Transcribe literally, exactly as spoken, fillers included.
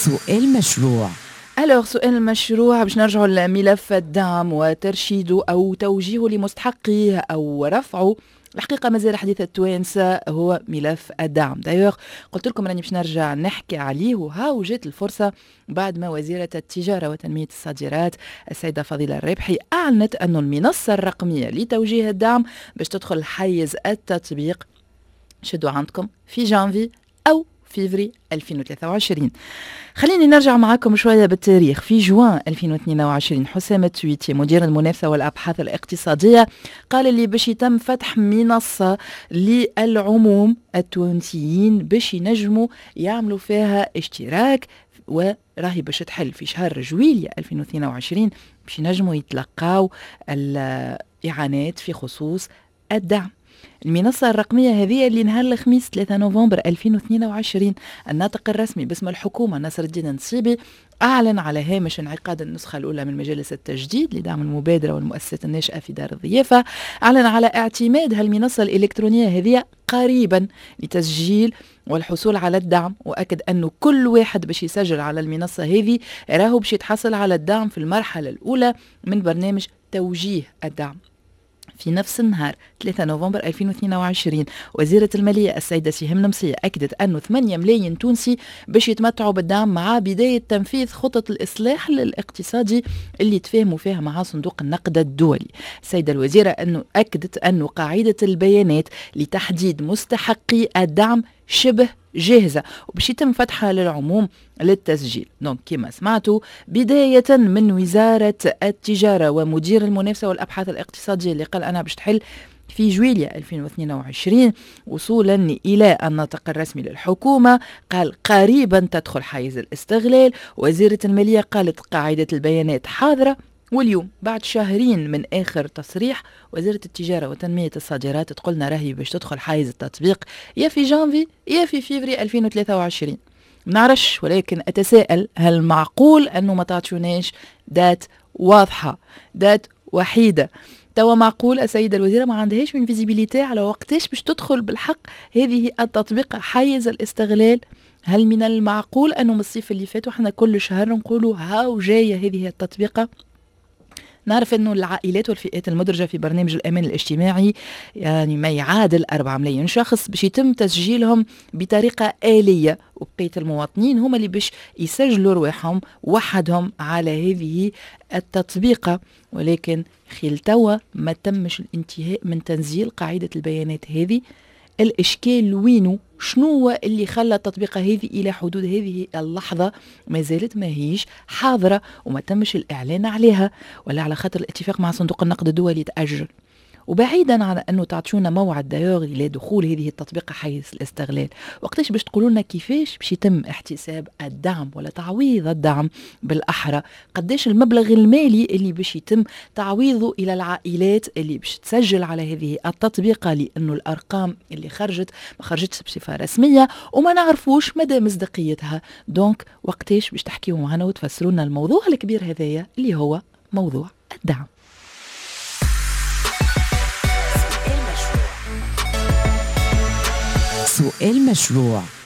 سؤال مشروع. ألوغ سؤال المشروع باش نرجعوا لملف الدعم وترشيده أو توجيهه لمستحقيه أو رفعه. الحقيقة مازال حديث التوانسة هو ملف الدعم. دايوغ قلت لكم راني باش نرجع نحكي عليه، وها جات الفرصة بعد ما وزيرة التجارة وتنمية الصادرات السيدة فضيلة الربحي أعلنت أن المنصة الرقمية لتوجيه الدعم باش تدخل حيز التطبيق، شدوا عندكم، في جانفي أو فيفري ألفين وثلاثة وعشرين. خليني نرجع معاكم شوية بالتاريخ. في جوان ألفين واثنين وعشرين حسام التويتي مدير المنافسة والأبحاث الاقتصادية قال اللي باش يتم فتح منصة للعموم التونسيين باش ينجموا يعملوا فيها اشتراك، وراهي باش تحل في شهر جويلية ألفين واثنين وعشرين باش ينجموا يتلقاو الإعانات في خصوص الدعم. المنصة الرقمية هذه اللي نهار الخميس ثلاثة نوفمبر ألفين واثنين وعشرين الناطق الرسمي باسم الحكومة نصر الدين النصيبي أعلن على هامش انعقاد النسخة الأولى من مجالس التجديد لدعم المبادرة والمؤسسات الناشئة في دار الضيافة. أعلن على اعتماد هالمنصة الإلكترونية هذه قريبا لتسجيل والحصول على الدعم، وأكد أنه كل واحد باش يسجل على المنصة هذه راهو باش يتحصل على الدعم في المرحلة الأولى من برنامج توجيه الدعم. في نفس النهار ثلاثة نوفمبر ألفين واثنين وعشرين وزيرة المالية السيدة سهام نمسية أكدت أنه ثمانية ملايين تونسي باش يتمتعوا بالدعم مع بداية تنفيذ خطط الإصلاح الاقتصادي اللي تفاهموا فيها مع صندوق النقد الدولي. السيدة الوزيرة أنه أكدت أنه قاعدة البيانات لتحديد مستحقي الدعم شبه جاهزة وباش يتم فتحها للعموم للتسجيل. دونك كما سمعتوا بداية من وزارة التجارة ومدير المنافسة والأبحاث الاقتصادية اللي قال أنا باش تحل في جويلية ألفين واثنين وعشرين، وصولا إلى الناطق الرسمي للحكومة قال قريبا تدخل حيز الاستغلال. وزيرة المالية قالت قاعدة البيانات حاضرة، واليوم بعد شهرين من آخر تصريح وزيرة التجارة وتنمية الصادرات تقولنا راهي باش تدخل حيز التطبيق يا في جانفي يا في فيفري ألفين وثلاثة وعشرين. منعرفش، ولكن أتساءل هل معقول أنه ما تعطيوناش دات واضحة، دات وحيدة؟ توا معقول السيدة الوزيرة ما عندهاش من فيزيبيليتي على وقتاش باش تدخل بالحق هذه التطبيق حيز الاستغلال؟ هل من المعقول أنه من الصيف اللي فات وحنا كل شهر نقولوا هاو جاية هذه التطبيقة؟ نعرف أنه العائلات والفئات المدرجة في برنامج الأمان الاجتماعي يعني ما يعادل أربعة ملايين شخص باش يتم تسجيلهم بطريقة آلية، وبقية المواطنين هم اللي باش يسجلوا رواحهم وحدهم على هذه التطبيقة. ولكن خيل توا ما تمش الانتهاء من تنزيل قاعدة البيانات هذه. الإشكال وينه؟ شنو هو اللي خلى التطبيقة هذه إلى حدود هذه اللحظة ما زالت ما هيش حاضرة وما تمش الإعلان عليها؟ ولا على خاطر الاتفاق مع صندوق النقد الدولي تأجل؟ وبعيدا عن أنه تعطونا موعد دايوغ إلى دخول هذه التطبيقة حيز الاستغلال، وقتاش باش تقولوا لنا كيفاش باش يتم احتساب الدعم ولا تعويض الدعم بالأحرى؟ قداش المبلغ المالي اللي باش يتم تعويضه إلى العائلات اللي باش تسجل على هذه التطبيقة؟ لأنه الأرقام اللي خرجت ما خرجتش بصفة رسمية وما نعرفوش مدى مصداقيتها. دونك وقتاش باش تحكيوا معنا وتفسروا لنا الموضوع الكبير هذايا اللي هو موضوع الدعم؟ سؤال مشروع.